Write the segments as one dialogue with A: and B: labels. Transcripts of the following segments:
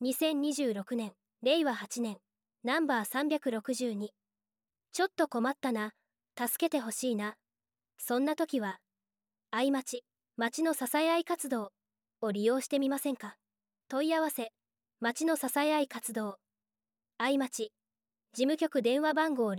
A: 2026年、令和8年、ナンバー362。ちょっと困ったな、助けてほしいな。そんな時は、愛町の支え合い活動を利用してみませんか。問い合わせ、町の支え合い活動。愛町、事務局電話番号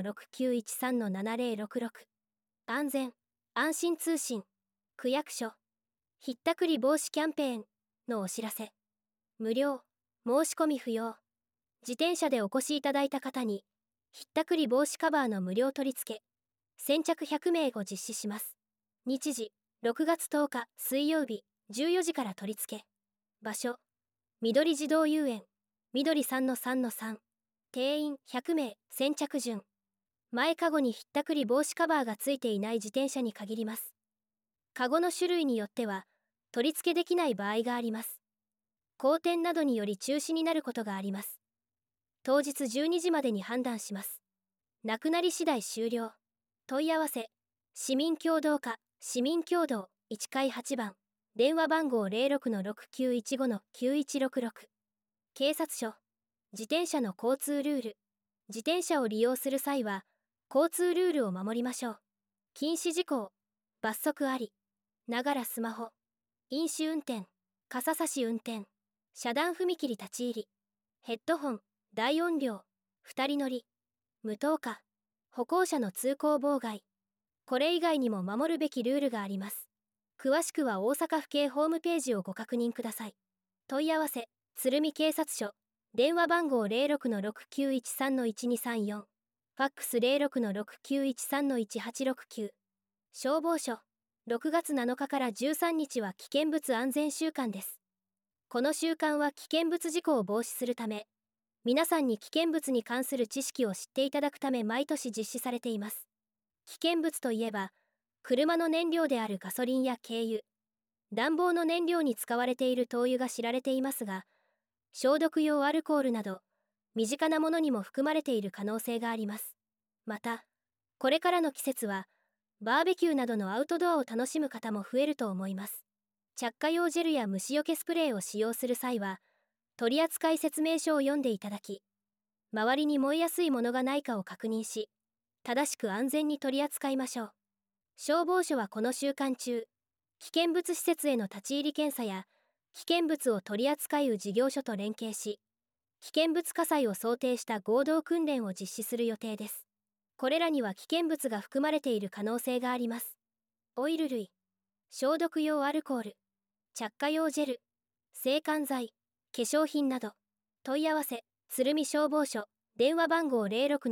A: 06-6913-7066。安全、安心通信、区役所、ひったくり防止キャンペーンのお知らせ。無料、申し込み不要。自転車でお越しいただいた方に、ひったくり防止カバーの無料取り付け、先着100名を実施します。日時、6月10日水曜日、14時から取り付け。場所、緑児童遊園、緑 3-3-3。定員100名、先着順。前かごにひったくり防止カバーがついていない自転車に限ります。かごの種類によっては、取り付けできない場合があります。荒天などにより中止になることがあります。当日12時までに判断します。なくなり次第終了。問い合わせ、市民協働課、市民協働1階8番、電話番号06-6915-9166。警察署、自転車の交通ルール。自転車を利用する際は、交通ルールを守りましょう。禁止事項、罰則あり。ながらスマホ、飲酒運転、傘差し運転、遮断踏切立ち入り、ヘッドホン、大音量、2人乗り、無灯火、歩行者の通行妨害。これ以外にも守るべきルールがあります。詳しくは大阪府警ホームページをご確認ください。問い合わせ、鶴見警察署、電話番号06-6913-1234。ファックス06-6913-1869。消防署、6月7日から13日は危険物安全週間です。この週間は危険物事故を防止するため、皆さんに危険物に関する知識を知っていただくため毎年実施されています。危険物といえば、車の燃料であるガソリンや軽油、暖房の燃料に使われている灯油が知られていますが、消毒用アルコールなど、身近なものにも含まれている可能性があります。また、これからの季節は、バーベキューなどのアウトドアを楽しむ方も増えると思います。着火用ジェルや虫除けスプレーを使用する際は、取扱説明書を読んでいただき、周りに燃えやすいものがないかを確認し、正しく安全に取り扱いましょう。消防署はこの週間中、危険物施設への立ち入り検査や、危険物を取り扱う事業所と連携し、危険物火災を想定した合同訓練を実施する予定です。これらには危険物が含まれている可能性があります。オイル類、消毒用アルコール、着火用ジェル、制汗剤、化粧品など。問い合わせ、鶴見消防署、電話番号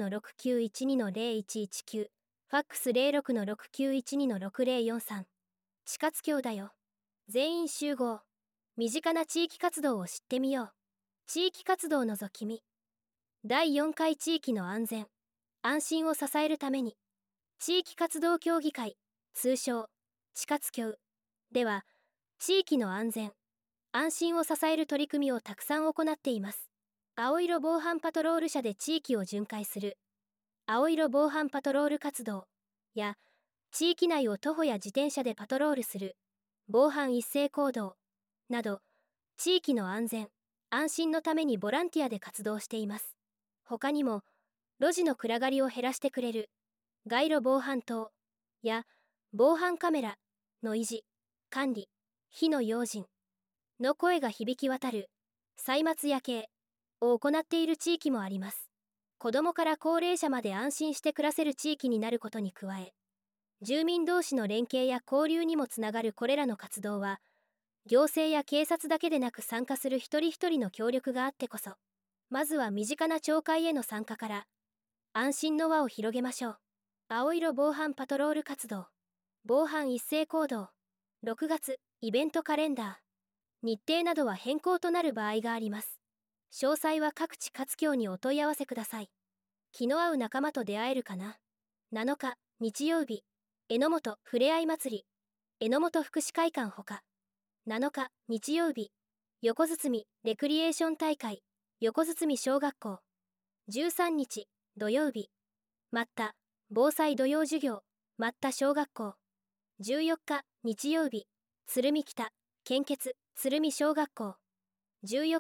A: 06-6912-0119。ファックス06-6912-6043。地下津橋だよ。全員集合。身近な地域活動を知ってみよう。地域活動のぞき見。第4回地域の安全、安心を支えるために、地域活動協議会、通称、地下津橋では、地域の安全、安心を支える取り組みをたくさん行っています。青色防犯パトロール車で地域を巡回する、青色防犯パトロール活動や、地域内を徒歩や自転車でパトロールする、防犯一斉行動など、地域の安全、安心のためにボランティアで活動しています。他にも、路地の暗がりを減らしてくれる、街路防犯灯や、防犯カメラの維持、管理、火の用心の声が響き渡る、歳末夜景を行っている地域もあります。子どもから高齢者まで安心して暮らせる地域になることに加え、住民同士の連携や交流にもつながるこれらの活動は、行政や警察だけでなく参加する一人一人の協力があってこそ、まずは身近な町会への参加から、安心の輪を広げましょう。青色防犯パトロール活動、防犯一斉行動、6月、イベントカレンダー、日程などは変更となる場合があります。詳細は各地活協にお問い合わせください。気の合う仲間と出会えるかな。7日、日曜日、榎本ふれあい祭り、榎本福祉会館ほか。7日、日曜日、横堤レクリエーション大会、横堤小学校。13日、土曜日、待った防災土曜授業、待った小学校。14日、日曜日、鶴見北献血鶴見小学校。14日、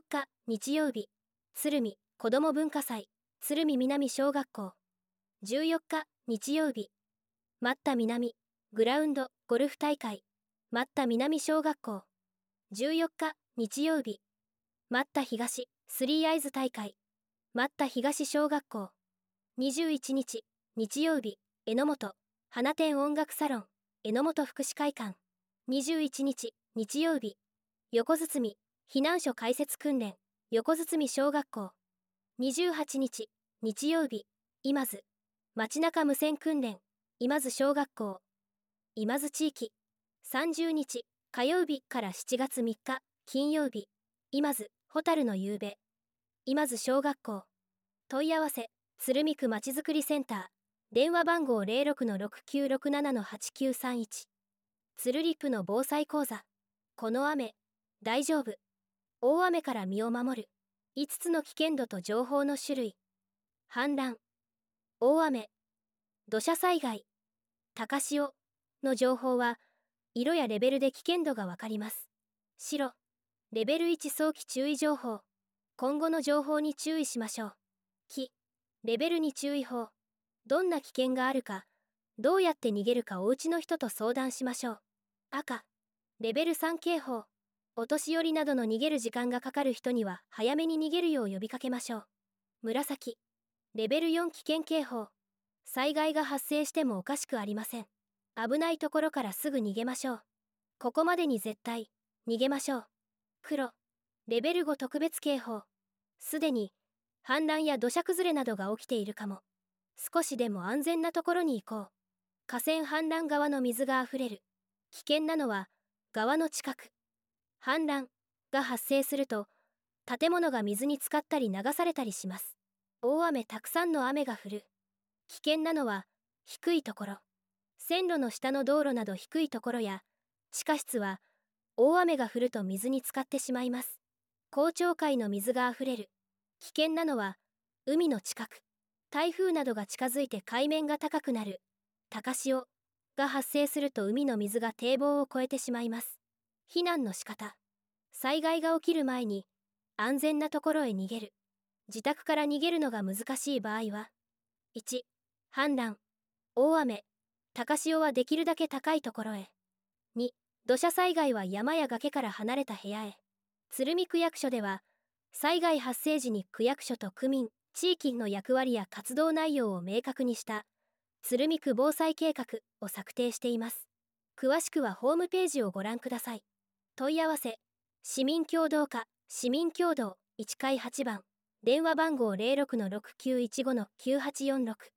A: 日曜日、鶴見子ども文化祭、鶴見南小学校。14日、日曜日、待った南グラウンドゴルフ大会、待った南小学校。14日、日曜日、待った東スリーアイズ大会、待った東小学校。21日、日曜日、榎本花展音楽サロン榎本福祉会館。21日、日曜日、横堤避難所開設訓練横堤小学校。28日、日曜日、今津街中無線訓練今津小学校。今津地域。30日、火曜日から7月3日、金曜日、今津蛍の夕べ今津小学校。問い合わせ、鶴見区まちづくりセンター、電話番号 06-6967-8931。鶴リップの防災講座。この雨、大丈夫。大雨から身を守る。5つの危険度と情報の種類。氾濫、大雨、土砂災害、高潮の情報は、色やレベルで危険度がわかります。白、レベル1早期注意情報。今後の情報に注意しましょう。黄、レベル2注意報。どんな危険があるか、どうやって逃げるかお家の人と相談しましょう。赤、レベル3警報。お年寄りなどの逃げる時間がかかる人には早めに逃げるよう呼びかけましょう。紫、レベル4危険警報。災害が発生してもおかしくありません。危ないところからすぐ逃げましょう。ここまでに絶対、逃げましょう。黒、レベル5特別警報。すでに、氾濫や土砂崩れなどが起きているかも。少しでも安全なところに行こう。河川氾濫側の水があふれる。危険なのは、川の近く。氾濫が発生すると、建物が水に浸かったり流されたりします。大雨たくさんの雨が降る。危険なのは、低いところ。線路の下の道路など低いところや、地下室は、大雨が降ると水に浸かってしまいます。公聴会の水があふれる。危険なのは、海の近く。台風などが近づいて海面が高くなる。高潮が発生すると海の水が堤防を越えてしまいます。避難の仕方。災害が起きる前に、安全なところへ逃げる。自宅から逃げるのが難しい場合は、1、氾濫、大雨、高潮はできるだけ高いところへ。2、土砂災害は山や崖から離れた部屋へ。鶴見区役所では、災害発生時に区役所と区民、地域の役割や活動内容を明確にした鶴見区防災計画を策定しています。詳しくはホームページをご覧ください。問い合わせ、市民協働課、市民協働1階8番、電話番号 06-6915-9846。